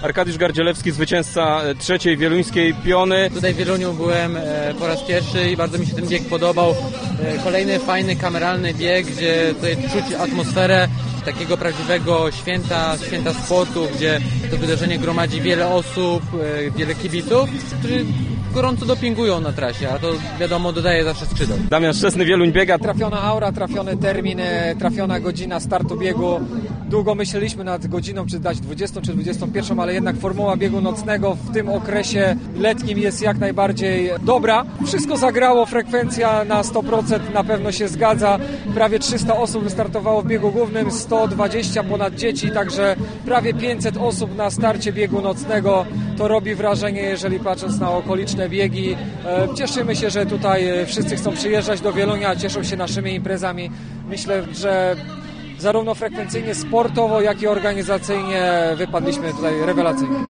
Arkadiusz Gardzielewski, zwycięzca trzeciej wieluńskiej piony. Tutaj w Wieluniu byłem po raz pierwszy i bardzo mi się ten bieg podobał. Kolejny fajny, kameralny bieg, gdzie tutaj czuć atmosferę takiego prawdziwego święta sportu, gdzie to wydarzenie gromadzi wiele osób, wiele kibiców, którzy gorąco dopingują na trasie, a to wiadomo dodaje zawsze skrzydeł. Damian Szczesny, Wieluń biega. Trafiona aura, trafiony termin, trafiona godzina startu biegu. Długo myśleliśmy nad godziną, czy dać 20 czy 21, ale jednak formuła biegu nocnego w tym okresie letnim jest jak najbardziej dobra. Wszystko zagrało, frekwencja na 100% na pewno się zgadza. Prawie 300 osób wystartowało w biegu głównym, 120 ponad dzieci, także prawie 500 osób na starcie biegu nocnego. To robi wrażenie, jeżeli patrząc na okoliczne biegi. Cieszymy się, że tutaj wszyscy chcą przyjeżdżać do Wielunia, cieszą się naszymi imprezami. Myślę, że zarówno frekwencyjnie, sportowo, jak i organizacyjnie wypadliśmy tutaj rewelacyjnie.